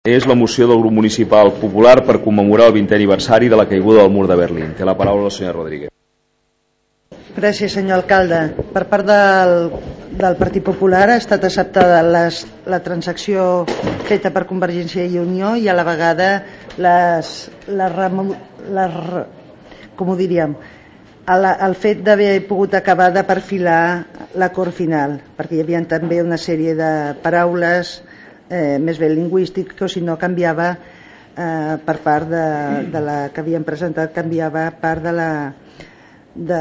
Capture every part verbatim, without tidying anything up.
És la moció del grup municipal popular per commemorar el vintè aniversari de la caiguda del mur de Berlín. Té la paraula la senyora Rodríguez. Gràcies, senyor alcalde. Per part del, del Partit Popular ha estat acceptada les, la transacció feta per Convergència i Unió i a la vegada les, les, les, com ho diríem, el, el fet d'haver pogut acabar de perfilar l'acord final, perquè hi havia també una sèrie de paraules eh, més bé lingüístic, que si no canviava eh, per part de, de la que havien presentat, canviava part de la de,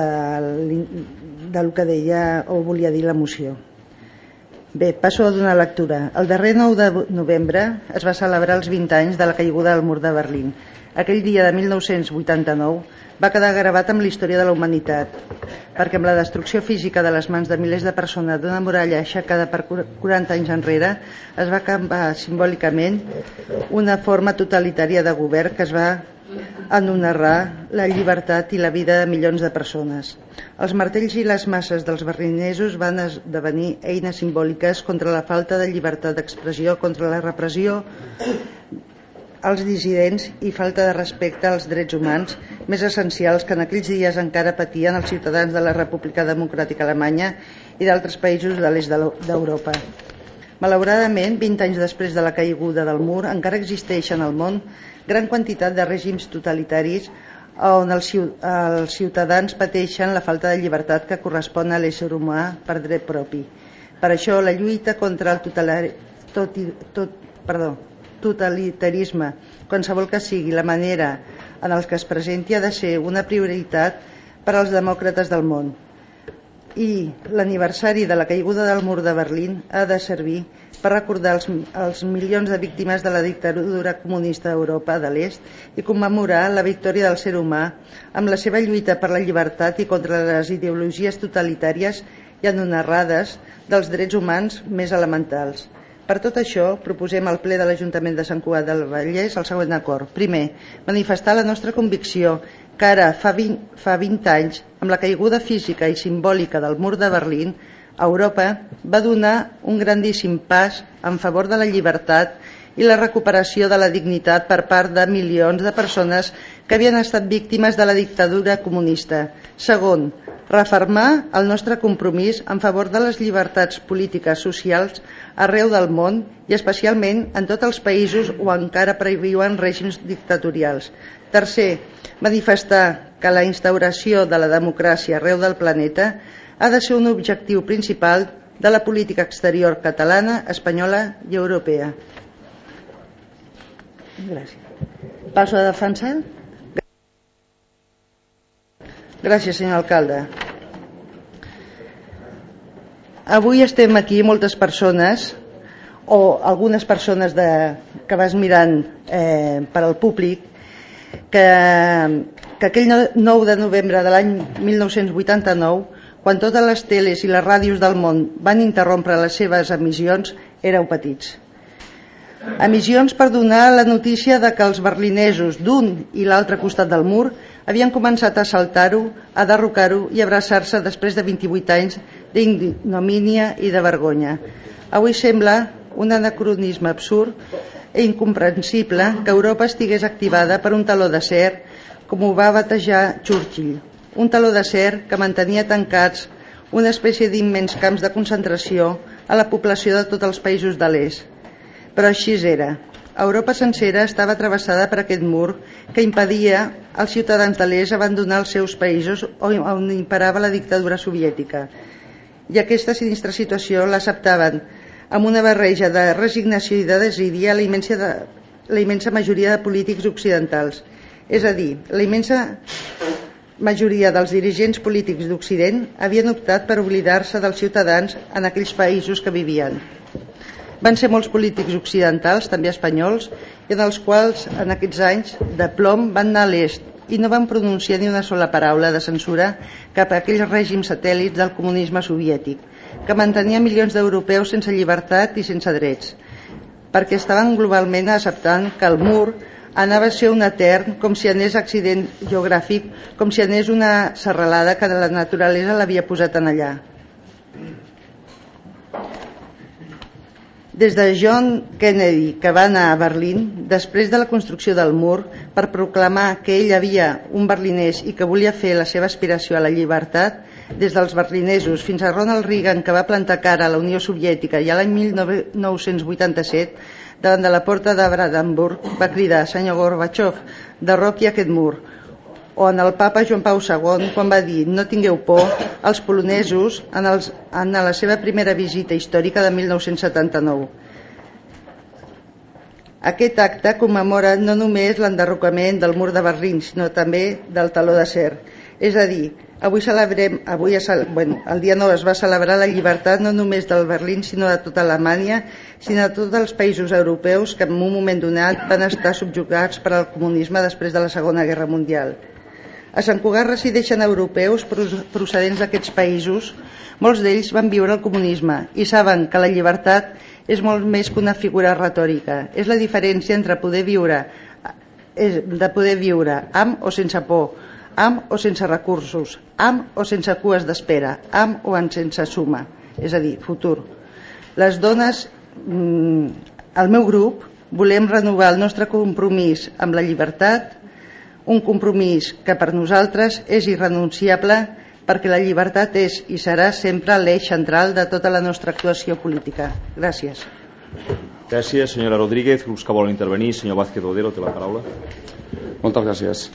del que deia o volia dir la moció. Bé, passo a donar lectura. El darrer nou de novembre es va celebrar els vint anys de la caiguda del mur de Berlín. Aquell dia de mil nou-cents vuitanta-nou va quedar gravat amb la història de la humanitat, perquè amb la destrucció física de les mans de milers de persones d'una muralla aixecada per quaranta anys enrere es va canviar simbòlicament una forma totalitària de govern que es va anonerrar la llibertat i la vida de milions de persones. Els martells i les masses dels berlinesos van esdevenir eines simbòliques contra la falta de llibertat d'expressió, contra la repressió als dissidents i falta de respecte als drets humans més essencials que en aquells dies encara patien els ciutadans de la República Democràtica Alemanya i d'altres països de l'est d'Europa. Malauradament, vint anys després de la caiguda del mur, encara existeixen al món gran quantitat de règims totalitaris on els ciutadans pateixen la falta de llibertat que correspon a l'ésser humà per dret propi. Per això, la lluita contra el totalari... tot... tot... perdó, totalitarisme, qualsevol que sigui la manera en el que es presenti, ha de ser una prioritat per als demòcrates del món. I l'aniversari de la caiguda del mur de Berlín ha de servir per recordar els, els milions de víctimes de la dictadura comunista d'Europa de l'Est i commemorar la victòria del ser humà amb la seva lluita per la llibertat i contra les ideologies totalitàries i anonerrades dels drets humans més elementals. Per tot això, proposem al ple de l'Ajuntament de Sant Cugat del Vallès el següent acord. Primer, manifestar la nostra convicció que ara, fa vint, fa vint anys, amb la caiguda física i simbòlica del mur de Berlín, Europa va donar un grandíssim pas en favor de la llibertat i la recuperació de la dignitat per part de milions de persones que havien estat víctimes de la dictadura comunista. Segon, refermar el nostre compromís en favor de les llibertats polítiques socials arreu del món i especialment en tots els països on encara previuen règims dictatorials. Tercer, manifestar que la instauració de la democràcia arreu del planeta ha de ser un objectiu principal de la política exterior catalana, espanyola i europea. Gràcies. Passo a defensar. Gràcies, senyor alcalde. Avui estem aquí moltes persones, o algunes persones de, que vas mirant eh, per al públic, que, que aquell nou de novembre de l'any mil nou-cents vuitanta-nou, quan totes les teles i les ràdios del món van interrompre les seves emissions, éreu petits. Emissions per donar la notícia de que els berlinesos d'un i l'altre costat del mur havien començat a assaltar-ho, a derrocar-ho i abraçar-se després de vint-i-vuit anys d'ignomínia i de vergonya. Avui sembla un anacronisme absurd i incomprensible que Europa estigués activada per un taló d'acer, com ho va batejar Churchill. Un taló d'acer que mantenia tancats una espècie d'immens camps de concentració a la població de tots els països de l'est. Però així era. Europa sencera estava travessada per aquest mur que impedia als ciutadans de l'est abandonar els seus països on imperava la dictadura soviètica. I aquesta sinistra situació l'acceptaven amb una barreja de resignació i de desídia la immensa, de, la immensa majoria de polítics occidentals. És a dir, la immensa majoria dels dirigents polítics d'Occident havien optat per oblidar-se dels ciutadans en aquells països que vivien. Van ser molts polítics occidentals, també espanyols, i en els quals en aquests anys de plom van anar a l'est i no van pronunciar ni una sola paraula de censura cap a aquells règims satèl·lits del comunisme soviètic, que mantenia milions d'europeus sense llibertat i sense drets, perquè estaven globalment acceptant que el mur anava a ser un etern, com si anés accident geogràfic, com si anés una serralada que la naturalesa l'havia posat en allà. Des de John Kennedy, que va anar a Berlín després de la construcció del mur per proclamar que ell havia un berlinès i que volia fer la seva aspiració a la llibertat, des dels berlinesos fins a Ronald Reagan, que va plantar cara a la Unió Soviètica i a l'any mil nou-cents vuitanta-set, davant de la porta de Brandenburg, va cridar: senyor Gorbachev, derroqui aquest mur. O en el papa Joan Pau segon, quan va dir: no tingueu por, als polonesos en, els, en la seva primera visita històrica de mil nou-cents setanta-nou. Aquest acte commemora no només l'enderrocament del mur de Berlín, sinó també del teló d'acer. És a dir, avui celebrem, avui es, bueno, el dia nou es va celebrar la llibertat no només del Berlín, sinó de tota Alemanya, sinó de tots els països europeus que en un moment donat van estar subjugats per al comunisme després de la Segona Guerra Mundial. A Sant Cugat resideixen europeus procedents d'aquests països. Molts d'ells van viure el comunisme i saben que la llibertat és molt més que una figura retòrica. És la diferència entre poder viure, de poder viure amb o sense por, amb o sense recursos, amb o sense cues d'espera, amb o en sense suma, és a dir, futur. Les dones, el meu grup, volem renovar el nostre compromís amb la llibertat, un compromís que per nosaltres és irrenunciable, perquè la llibertat és i serà sempre l'eix central de tota la nostra actuació política. Gràcies. Gràcies, senyora Rodríguez. Grups que volen intervenir. Senyor Vázquez Rodero, té la paraula. Muchas gracias.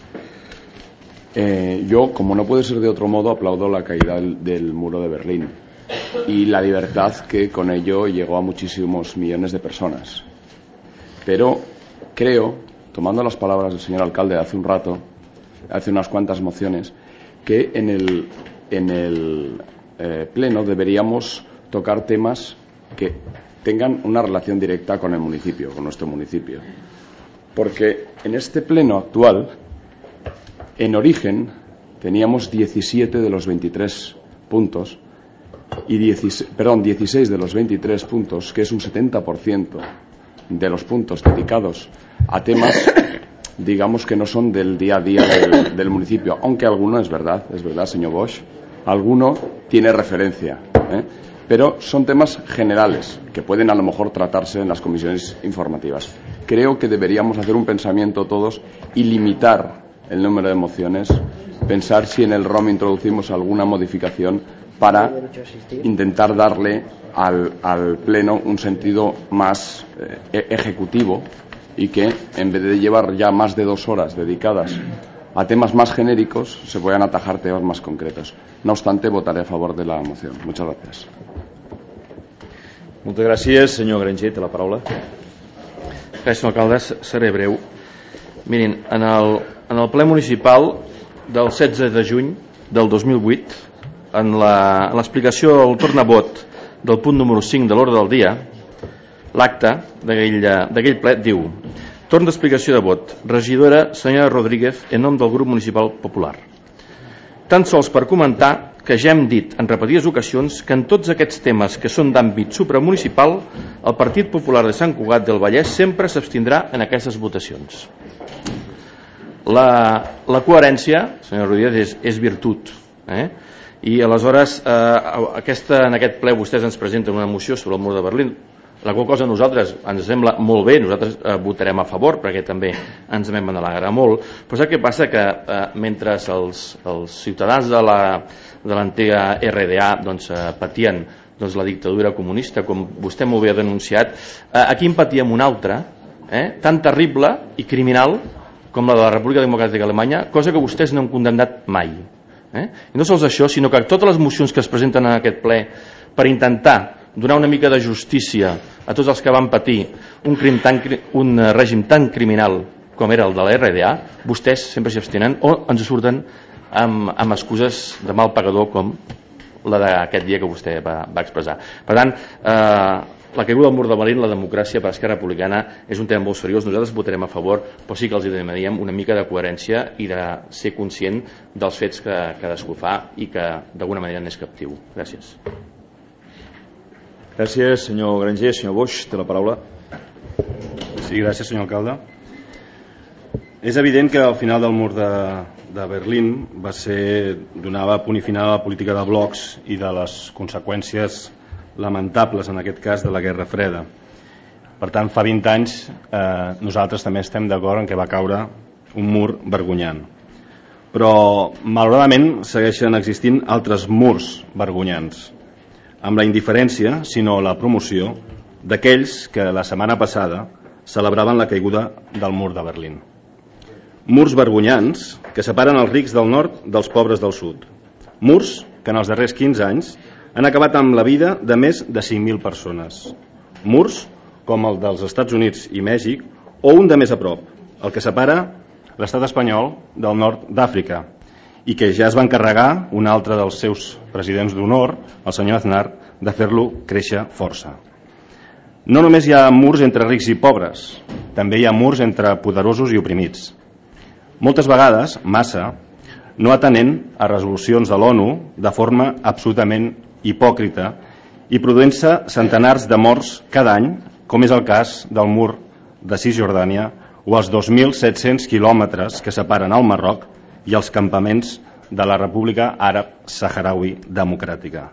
Eh, yo, como no puede ser de otro modo, aplaudo la caída del, del muro de Berlín y la libertad que con ello llegó a muchísimos millones de personas. Pero creo, tomando las palabras del señor alcalde hace un rato, hace unas cuantas mociones, que en el, en el eh, pleno deberíamos tocar temas que tengan una relación directa con el municipio, con nuestro municipio. Porque en este pleno actual, en origen, teníamos diecisiete de los veintitrés puntos, y dieciséis, perdón, dieciséis de los veintitrés puntos, que es un setenta por ciento de los puntos dedicados a temas, digamos, que no son del día a día del, del municipio, aunque alguno es verdad, es verdad, señor Bosch, alguno tiene referencia, ¿eh? Pero son temas generales que pueden a lo mejor tratarse en las comisiones informativas. Creo que deberíamos hacer un pensamiento todos y limitar el número de mociones, pensar si en el R O M introducimos alguna modificación para intentar darle al, al pleno un sentido más eh, ejecutivo, y que en vez de llevar ya más de dos horas dedicadas a temas más genéricos se puedan atajar temas más concretos. No obstante, votaré a favor de la moción. Muchas gracias. Moltes gràcies. Senyor Granger, té la paraula. Gràcies, senyor alcalde. Seré breu. Mirin, en el, en el ple municipal del setze de juny del dos mil vuit, en l'explicació del torn a vot del punt número cinc de l'ordre del dia, l'acte d'aquell ple diu: torn d'explicació de vot, regidora senyora Rodríguez, en nom del grup municipal popular. Tan sols per comentar que ja hem dit en repetides ocasions que en tots aquests temes que són d'àmbit supramunicipal, el Partit Popular de Sant Cugat del Vallès sempre s'abstindrà en aquestes votacions. La, la coherència, senyora Rodríguez, és, és virtut, eh? I aleshores eh, aquesta, en aquest ple vostès ens presenten una moció sobre el mur de Berlín, la qual cosa a nosaltres ens sembla molt bé, nosaltres eh, votarem a favor perquè també ens vam alegrar molt, però sap què passa? Que eh, mentre els, els ciutadans de la de l'antiga R D A doncs, eh, patien doncs, la dictadura comunista, com vostè m'ho havia denunciat, eh, aquí en patíem una altra, eh, tan terrible i criminal com la de la República Democràtica Alemanya, cosa que vostès no han condemnat mai. Eh? I no sols això, sinó que totes les mocions que es presenten en aquest ple per intentar donar una mica de justícia a tots els que van patir un, crim tan, un règim tan criminal com era el de la R D A, vostès sempre s'hi abstenen o ens surten amb, amb excuses de mal pagador com la d'aquest dia que vostè va, va expressar. Per tant, eh, la caiguda del mur de Berlín, la democràcia per Esquerra Republicana és un tema molt seriós, nosaltres votarem a favor, però sí que els demanem una mica de coherència i de ser conscient dels fets que cadascú fa i que d'alguna manera n'és captiu. Gràcies. Gràcies, senyor Granger. Senyor Bosch, té la paraula. Sí, gràcies, senyor alcalde. És evident que al final del mur de, de Berlín va ser, donava punt i final a la política de blocs i de les conseqüències lamentables, en aquest cas, de la Guerra Freda. Per tant, fa vint anys eh, nosaltres també estem d'acord en que va caure un mur vergonyant. Però, malauradament, segueixen existint altres murs vergonyants, amb la indiferència, sinó la promoció, d'aquells que la setmana passada celebraven la caiguda del mur de Berlín. Murs vergonyants que separen els rics del nord dels pobres del sud. Murs que en els darrers quinze anys han acabat amb la vida de més de cinc mil persones. Murs com el dels Estats Units i Mèxic, o un de més a prop, el que separa l'estat espanyol del nord d'Àfrica, i que ja es va encarregar un altre dels seus presidents d'honor, el senyor Aznar, de fer-lo créixer força. No només hi ha murs entre rics i pobres, també hi ha murs entre poderosos i oprimits. Moltes vegades, massa, no atenent a resolucions de l'ONU de forma absolutament hipòcrita i produint-se centenars de morts cada any, com és el cas del mur de Cisjordània o els dos mil set-cents quilòmetres que separen el Marroc i els campaments de la República Àrab Saharaui Democràtica.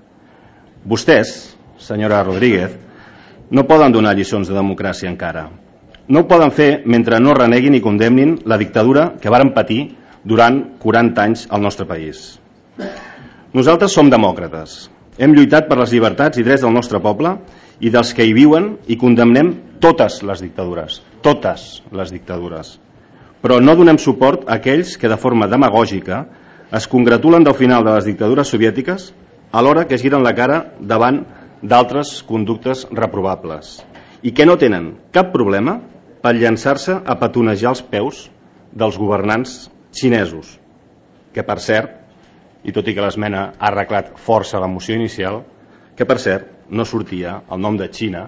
Vostès, senyora Rodríguez, no poden donar lliçons de democràcia encara. No ho poden fer mentre no reneguin i condemnin la dictadura que varen patir durant quaranta anys al nostre país. Nosaltres som demòcrates. Hem lluitat per les llibertats i drets del nostre poble i dels que hi viuen i condemnem totes les dictadures, totes les dictadures. Però no donem suport a aquells que de forma demagògica es congratulen del final de les dictadures soviètiques alhora que giren la cara davant d'altres conductes reprovables i que no tenen cap problema per llançar-se a petonejar els peus dels governants xinesos, que per cert, i tot i que l'esmena ha arreglat força la moció inicial, que per cert no sortia el nom de Xina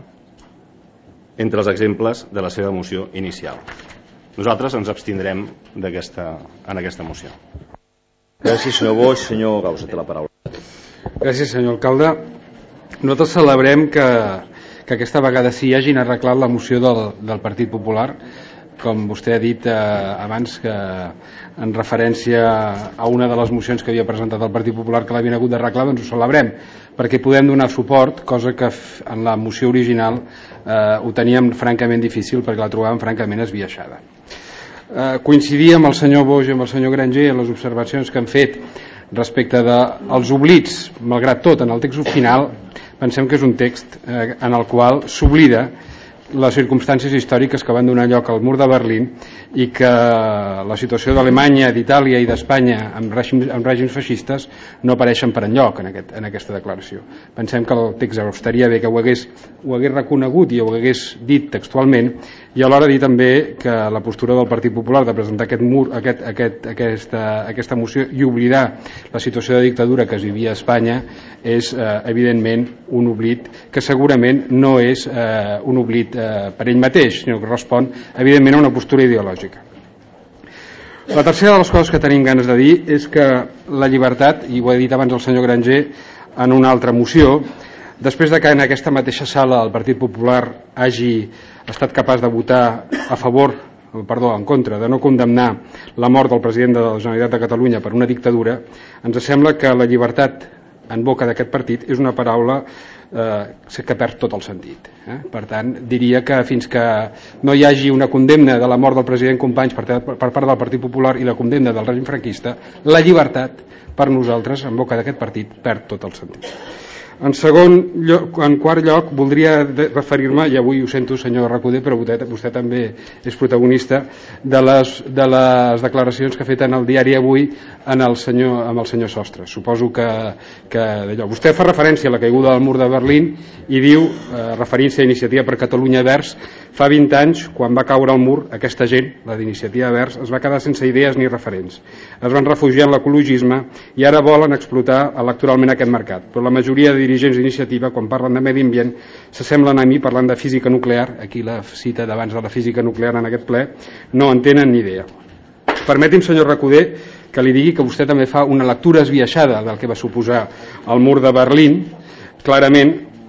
entre els exemples de la seva moció inicial. Nosaltres ens abstindrem d'aquesta, en aquesta moció. Gràcies, senyor Boix. Senyor Gausa, té la paraula. Gràcies, senyor alcalde. Nosaltres celebrem que, que aquesta vegada sí hagin arreglat la moció del, del Partit Popular, com vostè ha dit eh, abans, que en referència a una de les mocions que havia presentat el Partit Popular que l'havien hagut d'arreglar, doncs ho celebrem, perquè podem donar suport, cosa que en la moció original eh, ho teníem francament difícil perquè la trobàvem francament esbiaixada. Eh, coincidir amb el senyor Boix i amb el senyor Granger en les observacions que han fet respecte dels oblits, malgrat tot, en el text final pensem que és un text eh, en el qual s'oblida les circumstàncies històriques que van donar lloc al mur de Berlín i que la situació d'Alemanya, d'Itàlia i d'Espanya amb règims, amb règims feixistes no apareixen per enlloc en, aquest, en aquesta declaració. Pensem que el text estaria bé que ho hagués, ho hagués reconegut i ho hagués dit textualment, i alhora dir també que la postura del Partit Popular de presentar aquest mur, aquest, aquest, aquesta, aquesta moció i oblidar la situació de dictadura que es vivia a Espanya és eh, evidentment un oblit que segurament no és eh, un oblit eh, per ell mateix, sinó que respon evidentment a una postura ideològica. La tercera de les coses que tenim ganes de dir és que la llibertat, i ho ha dit abans el senyor Granger en una altra moció, després de que en aquesta mateixa sala el Partit Popular hagi estat capaç de votar a favor, perdó, en contra, de no condemnar la mort del president de la Generalitat de Catalunya per una dictadura, ens sembla que la llibertat en boca d'aquest partit és una paraula eh, que perd tot el sentit. Eh? Per tant, diria que fins que no hi hagi una condemna de la mort del president Companys per, per part del Partit Popular i la condemna del règim franquista, la llibertat per nosaltres en boca d'aquest partit perd tot el sentit. En segon lloc, en quart lloc, voldria referir-me, i avui ho sento senyor Recoder, però vostè, vostè també és protagonista de les, de les declaracions que ha fet en el diari Avui en el senyor, amb el senyor Sostres. Suposo que, que d'allò. Vostè fa referència a la caiguda del mur de Berlín i diu, eh, referint-se a Iniciativa per Catalunya Verds, fa vint anys, quan va caure el mur, aquesta gent, la d'Iniciativa Verds, es va quedar sense idees ni referents. Es van refugiar en l'ecologisme i ara volen explotar electoralment aquest mercat. Però la majoria de dirigents d'iniciativa, quan parlen de medi ambient, s'assemblen a mi parlant de física nuclear, aquí la cita d'abans de la física nuclear en aquest ple, no en tenen ni idea. Permeti'm, senyor Recoder, que li digui que vostè també fa una lectura esbiaixada del que va suposar el mur de Berlín. Clarament,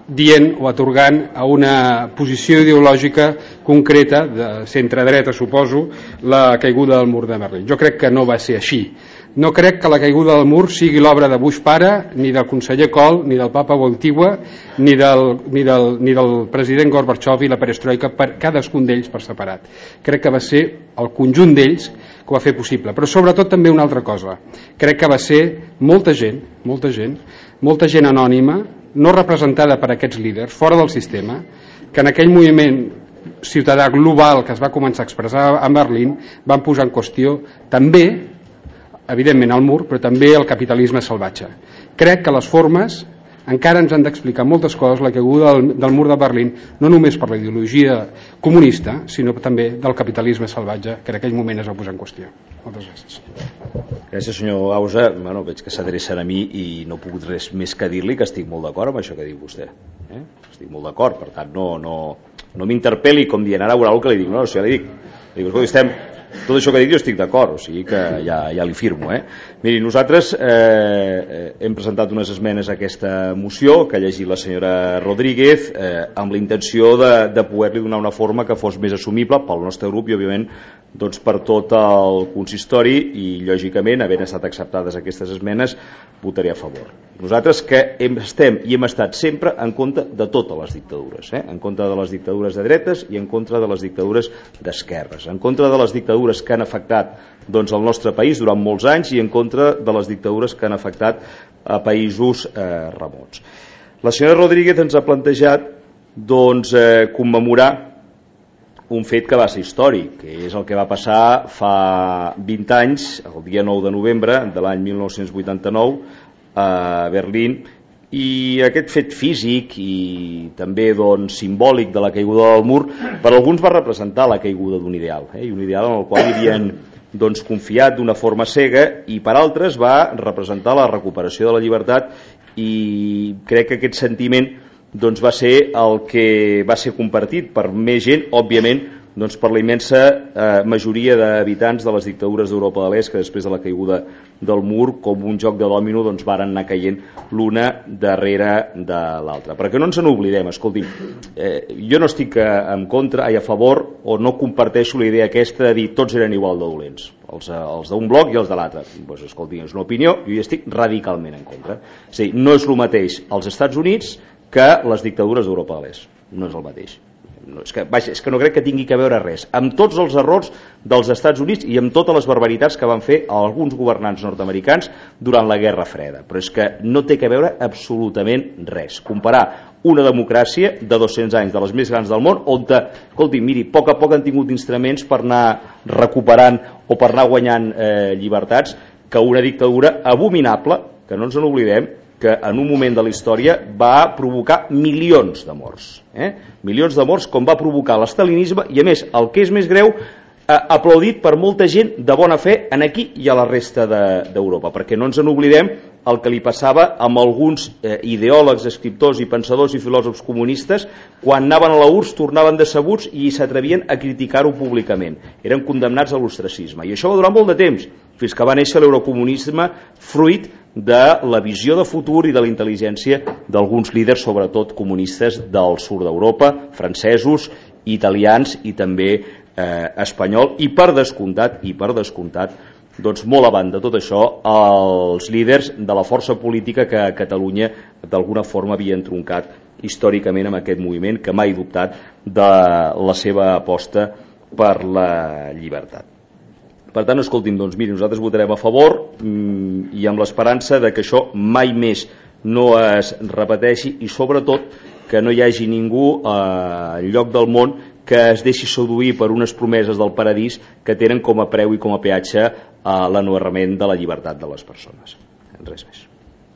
dient o atorgant a una posició ideològica concreta de centre-dreta, suposo, la caiguda del mur de Berlín. Jo crec que no va ser així. No crec que la caiguda del mur sigui l'obra de Bush pare, ni del conseller Kohl, ni del papa Wojtyła, ni del, ni del, ni del president Gorbachev i la perestroika, per cadascun d'ells per separat. Crec que va ser el conjunt d'ells que ho va fer possible, però sobretot també una altra cosa. Crec que va ser molta gent, molta gent, molta gent anònima, no representada per aquests líders, fora del sistema, que en aquell moviment ciutadà global que es va començar a expressar a Berlín van posar en qüestió també, evidentment, el mur, però també el capitalisme salvatge. Crec que les formes encara ens han d'explicar moltes coses, la caiguda del, del mur de Berlín, no només per la ideologia comunista, sinó també del capitalisme salvatge que en aquell moment es va posar en qüestió. Moltes gràcies. Gràcies, senyor Gausa. Bueno, veig que s'adrecen a mi i no he pogut res més que dir-li que estic molt d'acord amb això que diu vostè. Eh? Estic molt d'acord, per tant, no, no, no m'interpel·li com dient ara veurà el que li dic. No, no, si ja li dic. Li dic, escolta, estem... Tot això que dic jo estic d'acord, o sigui que ja, ja li firmo. Eh? Miri, nosaltres eh, hem presentat unes esmenes a aquesta moció que ha llegit la senyora Rodríguez eh, amb la intenció de, de poder-li donar una forma que fos més assumible pel nostre grup i, òbviament, doncs, per tot el consistori i, lògicament, havent estat acceptades aquestes esmenes, votaré a favor. Nosaltres que hem, estem i hem estat sempre en contra de totes les dictadures, eh? En contra de les dictadures de dretes i en contra de les dictadures d'esquerres, en contra de les dictadures que han afectat doncs, el nostre país durant molts anys i en contra de les dictadures que han afectat a països eh, remots. La senyora Rodríguez ens ha plantejat doncs, eh, commemorar un fet que va ser històric, que és el que va passar fa vint anys, el dia nou de novembre de l'any mil nou-cents vuitanta-nou a Berlín, i aquest fet físic i també doncs, simbòlic de la caiguda del mur per alguns va representar la caiguda d'un ideal, eh? I un ideal en el qual hi havien doncs, confiat d'una forma cega, i per altres va representar la recuperació de la llibertat, i crec que aquest sentiment doncs, va ser el que va ser compartit per més gent, òbviament, doncs, per la immensa eh, majoria d'habitants de les dictadures d'Europa de l'Est, que després de la caiguda del mur, com un joc de dòmino, doncs, varen anar caient l'una darrere de l'altra. Perquè no ens n'oblidem, escolti'm, eh, jo no estic en contra i a favor, o no comparteixo la idea aquesta de dir tots eren igual de dolents, els, els d'un bloc i els de l'altre. Pues, escolti'm, és una opinió, jo hi estic radicalment en contra. És a dir, no és el mateix als Estats Units que les dictadures d'Europa de l'Est. No és el mateix. No, és, que, vaja, és que no crec que tingui que veure res amb tots els errors dels Estats Units i amb totes les barbaritats que van fer alguns governants nord-americans durant la Guerra Freda, però és que no té que veure absolutament res. Comparar una democràcia de dos-cents anys, de les més grans del món, on, te, escolti, miri, a poc a poc han tingut instruments per anar recuperant o per anar guanyant eh, llibertats, que una dictadura abominable, que no ens n'oblidem, que en un moment de la història va provocar milions de morts, eh? milions de morts com va provocar l'estalinisme, i a més, el que és més greu, eh, aplaudit per molta gent de bona fe en aquí i a la resta d'Europa, de, perquè no ens n'oblidem el que li passava amb alguns eh, ideòlegs, escriptors i pensadors i filòsofs comunistes quan anaven a la U R S S, tornaven decebuts i s'atrevien a criticar-ho públicament, eren condemnats a l'ostracisme, i això va durar molt de temps, fins que va néixer l'eurocomunisme, fruit de la visió de futur i de la intel·ligència d'alguns líders, sobretot comunistes del sud d'Europa, francesos, italians i també eh, espanyol, i per descomptat, i per descomptat, doncs molt abans de tot això, els líders de la força política que a Catalunya d'alguna forma havien troncat històricament amb aquest moviment, que mai dubtat de la seva aposta per la llibertat. Per tant, escolti'm, doncs miri, nosaltres votarem a favor mmm, i amb l'esperança de que això mai més no es repeteixi, i sobretot que no hi hagi ningú eh, al lloc del món que es deixi seduir per unes promeses del paradís que tenen com a preu i com a peatge eh, l'enormement de la llibertat de les persones. Res més.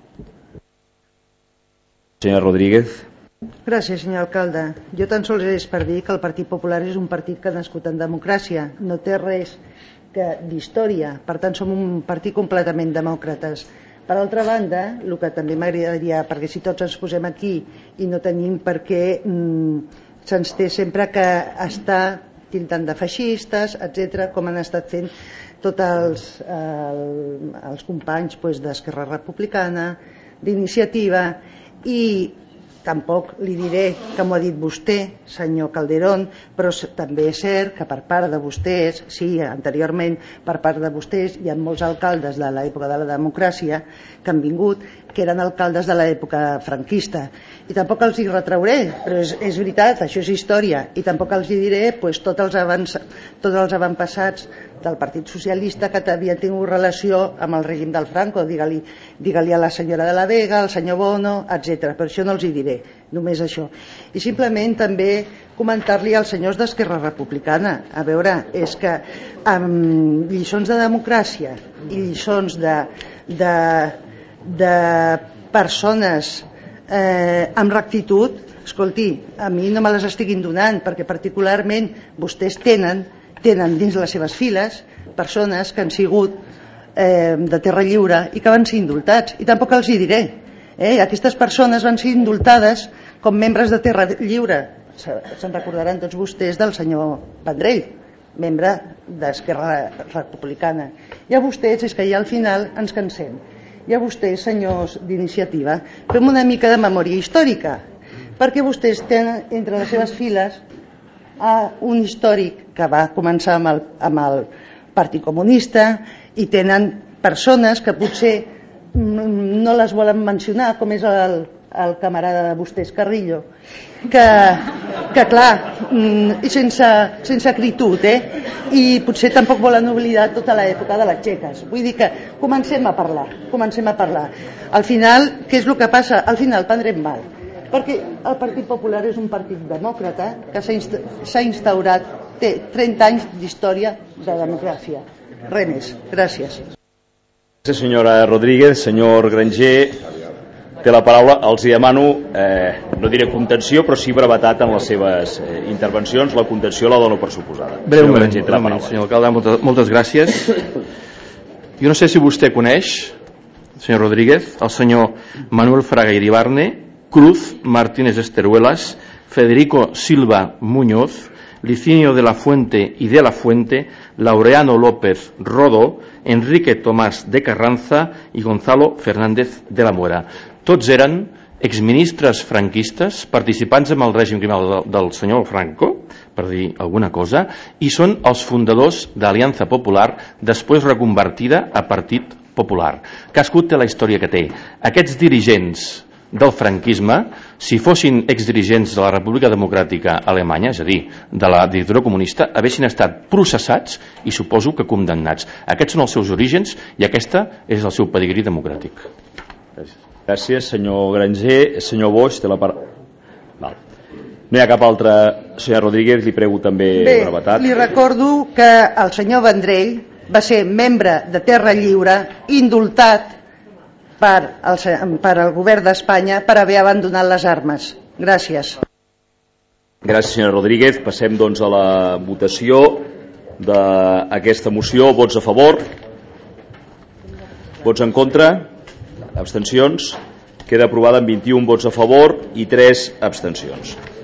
Senyora Rodríguez. Gràcies, senyor alcalde. Jo tan sols és per dir que el Partit Popular és un partit que ha nascut en democràcia, no té res d'història, per tant som un partit completament demòcrates. Per altra banda, el que també m'agradaria, perquè si tots ens posem aquí i no tenim per què mm, se'ns té sempre que estar tildant de feixistes, etcètera, com han estat fent tots els, el, els companys pues, d'Esquerra Republicana, d'Iniciativa, i tampoc li diré que m'ho ha dit vostè, senyor Calderón, però també és cert que per part de vostès, sí, anteriorment per part de vostès, hi ha molts alcaldes de l'època de la democràcia que han vingut, que eren alcaldes de l'època franquista, i tampoc els hi retrauré, però és, és veritat, això és història, i tampoc els hi diré pues, tots els avants, tots els avantpassats del Partit Socialista que havien tingut relació amb el règim del Franco, digue-li digue-li a la senyora de la Vega, al senyor Bono, etcètera. Per això no els hi diré, només això. I simplement també comentar-li als senyors d'Esquerra Republicana, a veure, és que amb lliçons de democràcia i lliçons de, de, de persones eh, amb rectitud, escolti, a mi no me les estiguin donant, perquè particularment vostès tenen tenen dins les seves files persones que han sigut eh, de terra lliure i que van ser indultats, i tampoc els hi diré, eh? Aquestes persones van ser indultades com membres de terra lliure. Se'n recordaran tots vostès del senyor Vendrell, membre d'Esquerra Republicana. I a vostès, és que ja al final ens cansem, i a vostès, senyors d'iniciativa, fem una mica de memòria històrica, perquè vostès tenen entre les seves files a un històric que va començar amb el, amb el Partit Comunista, i tenen persones que potser no les volen mencionar, com és el, el camarada de vostès, Carrillo, que, que clar, sense, sense acritud, eh? I potser tampoc volen oblidar tota l'època de les txeques. Vull dir que comencem a parlar, comencem a parlar. Al final, què és el que passa? Al final prendrem mal, perquè el Partit Popular és un partit demòcrata que s'ha instaurat, té trenta anys d'història de democràcia. Res més. Gràcies. Gràcies, senyora Rodríguez. Senyor Granger, té la paraula. Els demano, eh, no diré contenció, però sí brevetat en les seves eh, intervencions. La contenció la dono per suposada. Breument, breument senyor alcalde, moltes, moltes gràcies. Jo no sé si vostè coneix, senyor Rodríguez, el senyor Manuel Fraga Iribarne, Cruz Martínez Esteruelas, Federico Silva Muñoz, Licinio de la Fuente y de la Fuente, Laureano López Rodó, Enrique Tomás de Carranza i Gonzalo Fernández de la Mora. Tots eren exministres franquistes, participants en el règim criminal del senyor Franco, per dir alguna cosa, i són els fundadors d'Aliança Popular, després reconvertida a Partit Popular. Cadascú té la història que té. Aquests dirigents del franquisme, si fossin exdirigents de la República Democràtica Alemanya, és a dir, de la dictadura comunista, haguessin estat processats i suposo que condemnats. Aquests són els seus orígens i aquesta és el seu pedigrí democràtic. Gràcies, Gràcies senyor Granger. Senyor Boix, té la paraula. Val. No hi ha cap altre. Senyor Rodríguez, li prego també brevetat. Bé, li recordo que el senyor Vendrell va ser membre de Terra Lliure, indultat per el, per el govern d'Espanya per haver abandonat les armes. Gràcies. Gràcies, senyora Rodríguez. Passem doncs a la votació d'aquesta moció. Vots a favor? Vots en contra? Abstencions? Queda aprovada amb vint-i-un vots a favor i tres abstencions.